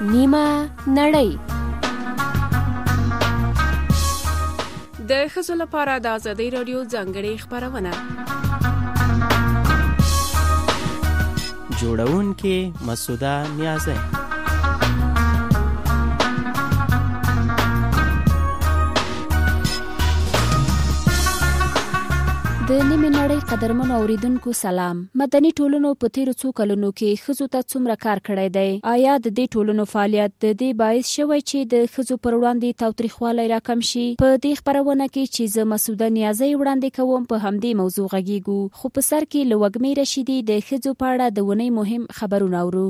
نیمه نړۍ. د ښځو لپاره د ازادۍ راډیو ځانګړې خپرونه. جوړونکې مسعوده نیازی. د نیمه نړۍ قدرمنو اوریدونکو سلام. مدني ټولنو په تیرو څو کلونو کې ښځو ته څومره کار کړی دی؟ آیا د دې ټولنو فعالیت د دې باعث شوی چې د ښځو پر وړاندې تاوتریخوالی راکم شي؟ په دې خپرونه کې چې زه مسعوده نیازی وړاندې کوم په همدې موضوع غږیږو، خو په سر کې له وږمې رشیدي د ښځو په اړه د ونې مهم خبرونه اورو.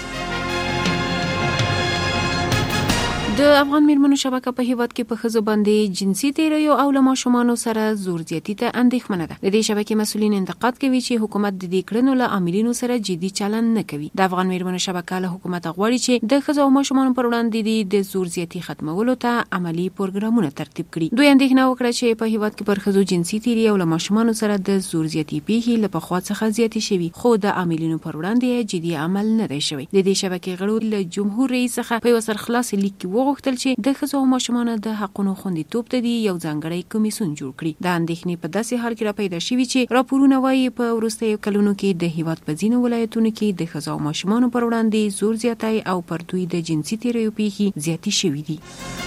د افغان میرمنو شبکه په هیواد کې په ښځو باندې جنسي تیریو او له ماشومانو سره زور زیاتی ته اندېښمنه ده. د دې شبکې مسؤلین انتقاد کوي چې حکومت د دې کړنو له عاملینو سره جدي چلند نه کوي. د افغان میرمنو شبکه له حکومت غواړي چې د ښځو او ماشومانو پر وړاندې د زور زیاتی ختمولو ته عملی پروګرامونه ترتیب کړي. دوی اندېښنه وکړه چې په هیواد کې پر ښځو جنسي تیری او له ماشومانو سره د زور زیاتی پیښې له پخوا څخه زیاتې شوي، خو د عاملینو پر وړاندې جدي عمل نه دی شوی. د دې شبکې غړو له جمهور رئیس څخه په سرخلاص لیک کې وغوښتل چې د ښځو او ماشومانو د حقونو خوندیتوب ته دی یو ځانګړی کمیسیون جوړ کړي. د اندېښنې په داسې حال کې را پیدا شوي چې راپورونه وايي په وروستیو کلونو کې د هیواد په ځینو ولایتونو کې د ښځو او ماشومانو پر وړاندې زور زیاتی او پر دوی د جنسي تیریو پیښې زیاتې شوي دي.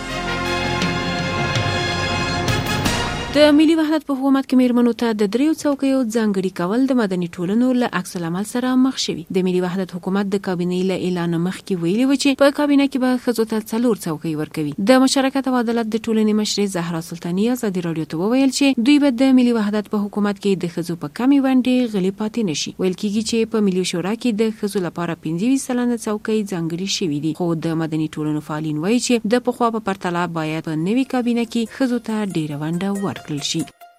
د ملي وحدت په حکومت کې میرمنو ته د دریو څوکیو ځانګړي کول د مدني ټولنو له عکس العمل سره مخ شوي. د ملي وحدت حکومت د کابینې له اعلان مخکې ویلي و چې په کابینه کې به ښځو ته 4 څوکۍ ورکوي. د مشارکت او عدالت د ټولنې مشرې زهرا سلطاني ازادي راډیو ته وویل چې دوی به د ملي وحدت په حکومت کې د ښځو په کمې ونډې غلي پاتې نشي. ویل کېږي چې په ملي شورا کې د ښځو لپاره 25% څوکۍ ځانګړي شوي دي، خو د مدني ټولنو فعالین وایي چې د پخوا په پرتله باید په نوې کابینه کې ښځو ته ډېره ونډه ورکړل شي.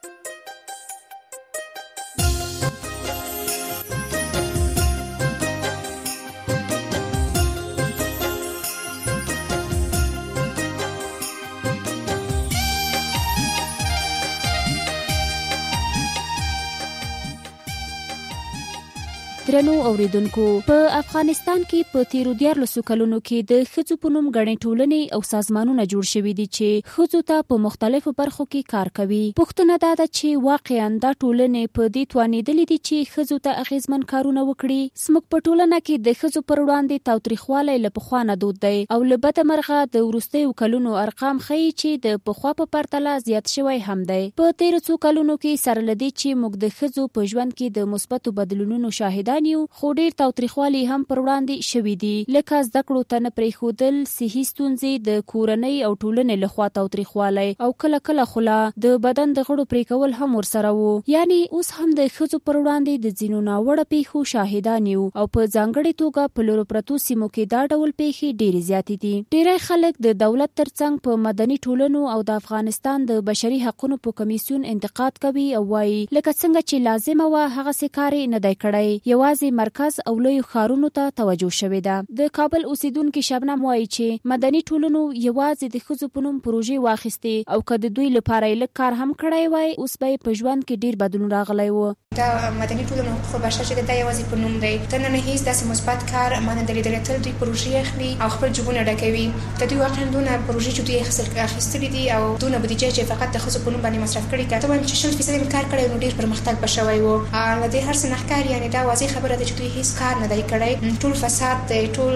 درنو اوریدونکو، په افغانستان کې په تیرو 14 کلونو کې د ښځو په نوم غړي ټولنې او سازمانونه جوړ شوي دي چې ښځو ته په مختلفو برخو کې کار کوي. پوښتنه دا ده چې واقعاً دا ټولنې په دې توانېدلې دي چې ښځو ته اغیزمن کارونه وکړي. زموږ په ټولنه کې د ښځو پر وړاندې تاوتریخوالی له پخوا نه دود دی او له بده مرغه د وروستیو کلونو ارقام ښیي چې د پخوا په پرتله زیات شوی هم دی. په تیرو څو کلونو کې سره له دې چې موږ د ښځو په ژوند کې د مثبتو بدلونونو شاهدان یو، خو ډیر تاوتریخوالی هم پر وړاندې شوي دي، لکه زده کړو ته نه پرېښودل، صحي ستونزې، د کورنۍ او ټولنې لخوا تاوتریخوالی او کله کله خلا د بدن د غړو پرې کول هم ورسره وو. یعنی اوس هم د ښځو پر وړاندې د ځینو ناوړه پیښو شاهدان یو او په ځانګړې توګه په لرو پرتو سیمو کې دا ډول پیښې ډېرې زیاتې دي. ډېری خلک د دولت ترڅنګ په مدني ټولنو او د افغانستان د بشري حقوقو په کمیسیون انتقاد کوي او وایي لکه څنګه چې لازمه وه هغسې کار یې نه دی کړی، یوازې مرکز او لویو ښارونو ته توجه شوې ده. د کابل اوسیدونکي شبنم وایي چې مدني ټولنو یوازې د ښځو په نوم پروژې واخیستې او که د دوی لپاره یې لږ کار هم کړی وای، اوس به یې په ژوند کې ډېر بدلون راغلی و. دا مدني ټولنو حقوق بشر چې دا یوازې په نوم دی، تر نن هیڅ داسې مثبت کار مانه دلیدلی. تل دوی پروژې اخلي او خپل جیبونه ډکوي. د دوی واقعا دونه پروژې چې دوی اخیستلي دي او دونه بودیجه چې فقط د ښځو په نوم باندې مصرف کړي. که ته وایم چې 40% کار کړی نو ډېر پرمختګ به شوی و. له دې هر څه نه ښکاري، یعنې دا واضح خبره ده چې دوی هیڅ کار نه دی کړی. ټول فساد دی، ټول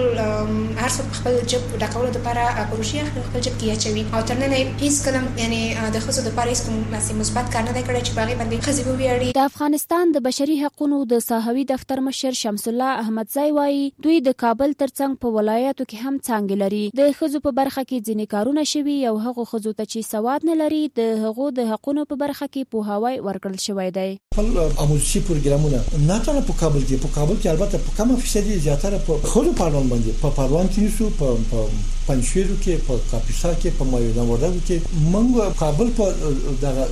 هر څوک خپل جیب ډکولو لپاره پروژې اخلي، خپل جیب کې یې اچوي او تر ننه هیڅ کله یعنې د ښځو لپاره هیڅ کوم مثبت کار نه دی کړی چې په هغې باندې ښځې وویاړي. د افغانستان د بشري حقوقو د ساحوي دفتر مشر شمس الله احمدزی وایي دوی د کابل ترڅنګ په ولایاتو کې هم څانګې لري. د ښځو په برخه کې ځینې کارونه شوي او هغو ښځو ته چې سواد نه لري د هغو د حقوقو په برخه کې پوهاوی ورکړل شوی دی. خپل آموزشي پروګرامونه نه تنه په کابل کې البته په کومه فیصدي زیاتره په خودو پاروان باندې په پاروان کې نشو په پنځشیرو کې په کاپیسا کې په مایوډا وردګو کې موږ کابل په دغه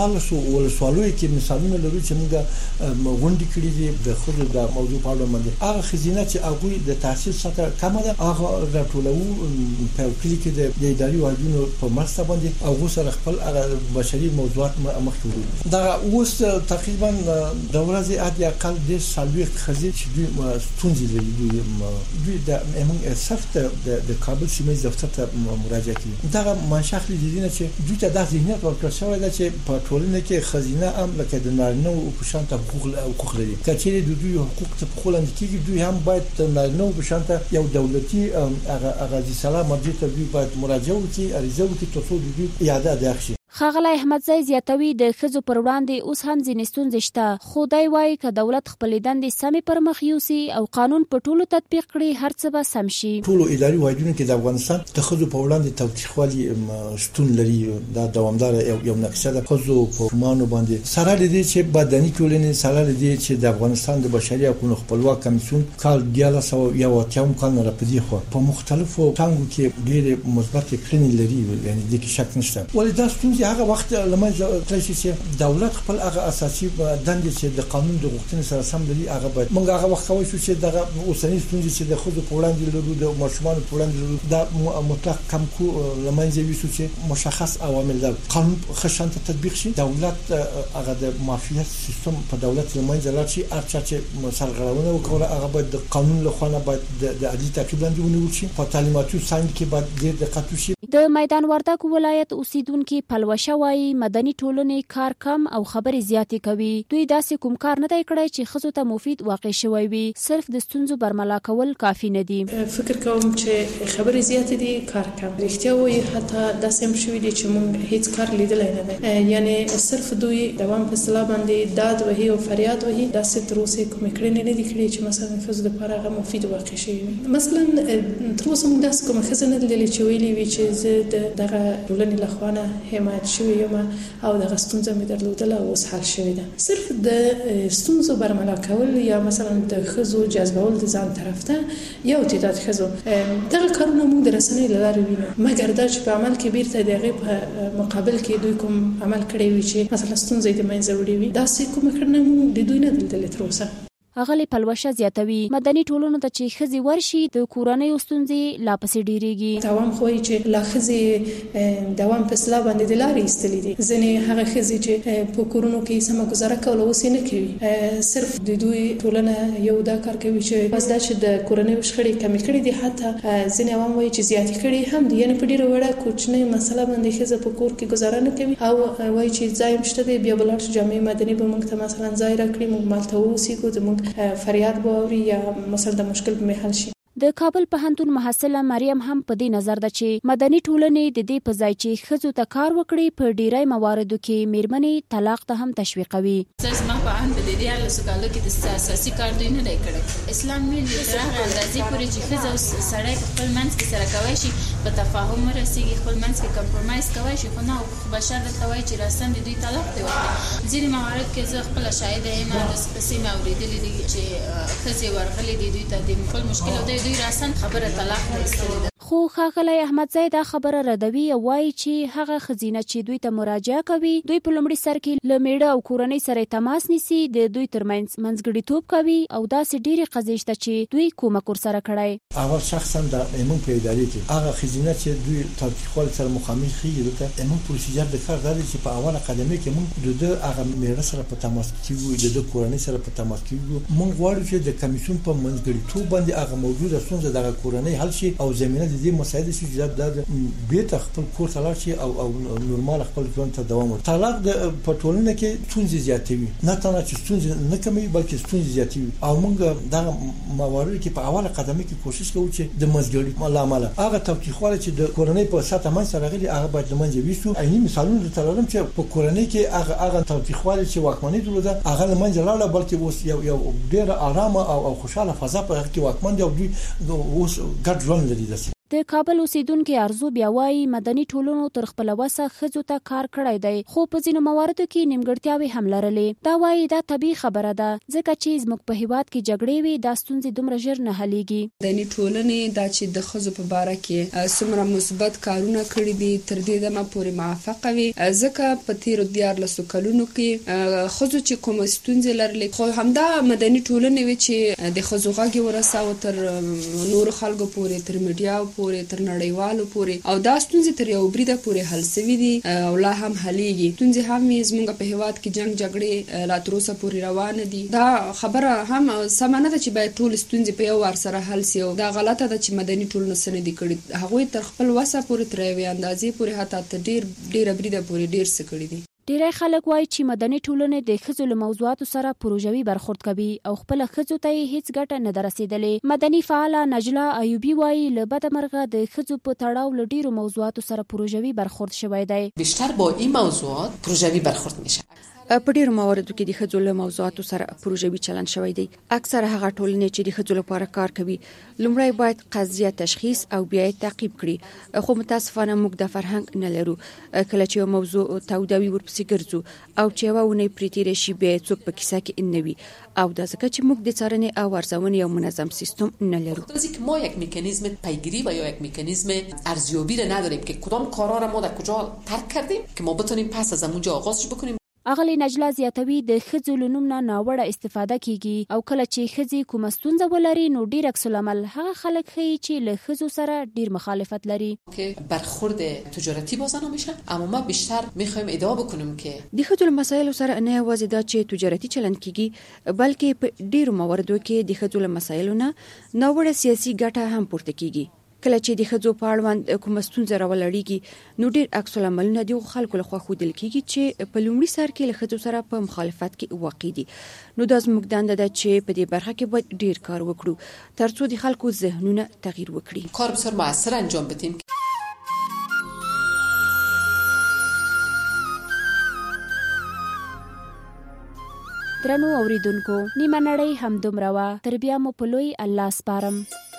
سوالو کې مثالونه لرو چې موږ غونډې کړې دي د خودو د موضوع په اړه باندې. هغه خزینه چې هغه د تحصیل سطح کمه ده هغه راټولو په کلی کې د اداري واحدونو په مرسته باندې هغه سره خپل بشري موضوعات مخ کې وړي. دا اوس تقریبا تقریبا د ورځې عادي اقل د سالوي خزي چې دوی ستونزې لري دوی د صرف د کابل سیمې دفتر ته مراجعه کوي. دا منشأ لیدل نه چې دوی ته د ذهنیت ورکړل شوی دی چې په ټولنه کې خزینه هم لکه د نارینه او په شان ته حقوق لري. کچېرې دوی حقوق ته په خلند کېږي دوی هم باید د نارینه او په شان ته یو دولتي اغازي سلام مرجع ته دوی باید مراجعه وکړي اړیزه وکړي ترڅو دوی یاده ده شي. ښاغلی احمدزی زیاتوي د ښځو پر وړاندې اوس هم ځینې ستونزې شته خو دی وایي که دولت خپلې دندې سمې پر مخ یوسي او قانون په ټولو تطبیق کړي هر څه به سم شي. ټولو اداري واحدونو کې د افغانستان د ښځو په وړاندې تاوتریخوالي شتون لري. دا دوامدار یو نقشه ده ښځو په مانو باندې سره لدی چې بدني ټولنې سره لدی چې د افغانستان د بشري حقوقو خپلواک کمیسیون کال 1981 کال نه راپدې خو په مختلفو څنګهو کې ډېر مثبت کړنې لري یعنی د کې شک نشته. ولې دا ستونزې هغه وخت لمنځه تللی چې دولت خپل هغه اساسي دندې چې د قانون د غوښتنې سره سم لري هغه باید موږ هغه وخت کوي چې دغه اوسنۍ ستونزې چې د ښځو په وړاندې لرو د ماشومانو په وړاندې لرو دا مطلق کم کو لمنځه ویسو چې مشخص عوامل د قانون خشن ته تطبیق شي. دولت هغه د مافیا سیستم په دولت لمنځه لاړ شي هرچا چې سرغړونه وکړه هغه باید د قانون له خوا نه باید د عدالت تعقیب لاندې ونیول شي. په تعلیماتي څانګه کې باید ډېر دقت وشي. د میدان وردګ ولایت اوسیدونکو پلوشه وایي مدني ټولنې کار کم او خبرې زیاتې کوي. دوی داسې کوم کار نه دی کړی چې ښځو ته مفید واقع شوی وي. صرف د ستونزو برملا کول کافی نه دي. فکر کوم چې خبرې زیاتې دي کار کم. رښتیا وایي حتی داسې هم شوي دي چې موږ هیڅ کار لیدلی نه دی. یعنی صرف دوی دوام په اصطلاح باندې داد وهي او فریاد وهي. داسې تر اوسه کومې کړنې نه دي کړې چې مثلا ښځو لپاره هغه مفید واقع شوي وي. مثلا تر اوسه موږ داسې کومه ښځه نه لیدلې چې ویلي وي چې زه دغه ټولنې له خوا نه حمایت شوې یم او دغه ستونزه مې درلودله او اوس حل شوې ده. صرف د ستونزو برملا کول یا مثلا د ښځو جذبول د ځان طرف ته یو تعداد ښځو دغه کارونه موږ د رسنۍ له لارې وینو. مګر دا چې په عمل کې بیرته د هغې په مقابل کې دوی کوم عمل کړی وي چې مثلا ستونزې د منځه وړي وي داسې کومه کړنه موږ د دوی نه لیدلې تر اوسه. اغلی پلوشه زیاتوي مدني ټولنو ته چې ښځې ورشي د کورنۍ ستونزې لا پسې ډیریږي. دوام خو چې لا ښځې دوام په اصطلاح باندې د لارې ایستلې دي. ځینې هغه ښځې چې په کورونو کې سمه ګزاره کول اوس نه کوي. صرف د دوی ټولنه یو دا کار کوي چې بس دا چې د کورنۍ شخړې کمې کړي دي. حتی ځینې عوام وایي چې زیاتې کړي هم دي. یعنې په ډیره وړه کوچنۍ مسله باندې ښځه په کور کې ګزاره نه کوي او وایي چې ځای هم شته دی بیا به لاړ شو جامعه مدني به موږ ته مثلا ځای راکړي موږ مالته واوسېږو زموږ فریاد به واوري یا مثلا د مشکل په محل شي. د کابل پوهنتون محصله مریم هم په دې نظر ده چې مدني ټولنې د دې په ځای چې ښځو ته کار وکړي په ډیری مواردو کې میرمنې طلاق ته هم تشویقوي. زما په اند د دې له سکالو کې د اساسي کار دوی نه دی کړی. اسلام ویل دی تر هغه اندازې پورې چې ښځه او سړی خپل منځ کې سره کوي شي په تفاهم ورسېږي خپل منځ کې کمپرمایز کوي شي خو نه بشر درته وایي چې راسن دوی طلاق دی وکړي. ځینې موارد کې زه خپل شاهده یم د سپسې مې اورېدلې دي چې ښځې ورغلې دي دوی ته د خپل مشکل او دوی راسن خبره طلاق نه استلید. خو ښاغلی احمدزی دا خبره ردوي او وایي چې هغه ښځینه چې دوی ته مراجعه کوي دوی په لومړي سر کې له میړه او کورنۍ سره تماس نیسي د دوی ترمنځ منځګړیتوب کوي او داسې ډېرې قضیې شته چې دوی کومک ورسره کړی. اول شخصا د ایمون په ادارې کې هغه ښځینه چې دوی تاوتریخوالي سره مخامخ کېږي دلته ایمون پروسیجر د کار دا دی چې په اوله قدمه کې موږ د هغه میړه سره په تماس کېږو د کورنۍ سره په تماس کېږو. موږ غواړو چې د کمیسیون په منځګړیتوب باندې هغه موجوده ستونزه د کورنۍ حل شي او زمينه د دې مسایل شي چې د بیت خپل کور ته لاړ شي او نورمال خپل ژوند ته دوام ورکړي. طلاق د پټولنه کې ستونزې زیاتوي نه تنها چې ستونزې نه کموي بلکې ستونزې زیاتوي او موږ دا موارد کې په اوله قدمه کې کوشش کوو چې د مزګړي لامل هغه تاوتریخوالی چې د کورنۍ په ساته من سره غلي هغه باید لمنځه ویسو. عیني مثالونه د تلرم چې په کورنۍ کې هغه تاوتریخوالی چې واکمنۍ درلوده هغه لمنځه لاړه بلکې اوس یو ډېر آرامه او خوشاله فضا په کې واکمن دی او دوی اوس ګډ ژوند لري. د کابل اوسیدونکو ارزو بیا وایي مدني ټولنو تر خپل وسه ښځو ته کار کړی دی خو په ځینو مواردو کې نیمګړتیاوې هم لرلې. دا وایي دا طبیعي خبره ده ځکه چې زموږ په هیواد کې جګړې وي دا ستونزې دومره ژر نه حلیږي. مدني ټولنې دا چې د ښځو په باره کې څومره مثبت کارونه کړي دي تر دې دمه پورې موافقه وي ځکه په تیرو 14 کلونو کې ښځو چې کوم ستونزې لرلې خو همدا مدني ټولنې وي چې د ښځو غږ ورساوه تر نورو خلکو پورې تر میډیا پورې تر نړیوالو پورې او دا ستونزې تر یو بریده پورې حل شوي دي او لا هم حلېږي. ستونزې هم زموږ په هیواد کې جګړې لا تر اوسه پورې روانه دي. دا خبره هم سمه نه ده چې باید ټول ستونزې په یو وار سره حل شي او دا غلطه ده چې مدني ټولنه څه نه دي کړي. هغوی تر خپل وسه پورې تر یوې اندازې پورې حتی تر ډېره بریده پورې ډېر څه کړي دي. ډیری خلک وایي چې مدني ټولنې د ښځو له موضوعاتو سره پروژوي برخورد کوي او خپل ښځو ته هیڅ ګټه نه ده رسیدلې. مدني فعاله نجلا ایوبی وایي له بده مرغه د ښځو په تړاو له ډیرو موضوعاتو سره پروژوي برخورد شوی دی. بیشتر با این موضوعات پروژوي برخورد میشه. په ډیرو مواردو کې د ښځو له موضوعاتو سره پروژوي چلند شوی دی. اکثره هغه ټولنې چې د ښځو لپاره کار کوي لومړی باید قضیه تشخیص او بیا یې تعقیب کړي، خو متاسفانه موږ د فرهنګ نه لرو. کله چې یو موضوع تودوي ورپسې ګرځو او چې یوه اونۍ پرې تېره شي بیا یې څوک په کیسه کې نه وي او دا ځکه چې موږ د څارنې او ارزونې یو منظم سیستم نه لرو. که ما یک مکانیزم پیگیری و یا یک مکانیزم ارزیابی را نداریم که کدام کارا را ما در کجا ترک کردیم که ما بتونیم پس از اونجا آغازش بکنیم. اغلی نجلا زیاتوي د ښځو له نوم نه ناوړه استفاده کیږي او کله چې ښځې کومه ستونزه ولري نو ډیر عکس العمل هغه خلک ښیي چې له ښځو سره ډیر مخالفت لري. که برخورد تجارتی با زنان میشه، اما ما بیشتر میخوایم ادعا بکنیم که د ښځو له مسایلو سره نه یوازې دا چې تجارتي چلند کیږي بلکې په ډیرو مواردو کې د ښځو له مسایلو نه ناوړه سیاسي ګټه هم پورته کیږي. کله چې د ښځو په اړوند کومه ستونزه راولړېږي نو ډېر عکس العملونه د خلکو لخوا ښودل کیږي چې په لومړي سر کې له ښځو سره په مخالفت کې واقع دي. نو دا زموږ دنده ده چې په دې برخه کې باید ډېر کار وکړو ترڅو د خلکو ذهنونه تغییر وکړي. کار بسیار مؤثر انجام بدیم. درنو اوریدونکو، نیمه نړۍ همدومره وه. تر بیا مو په لوی الله سپارم.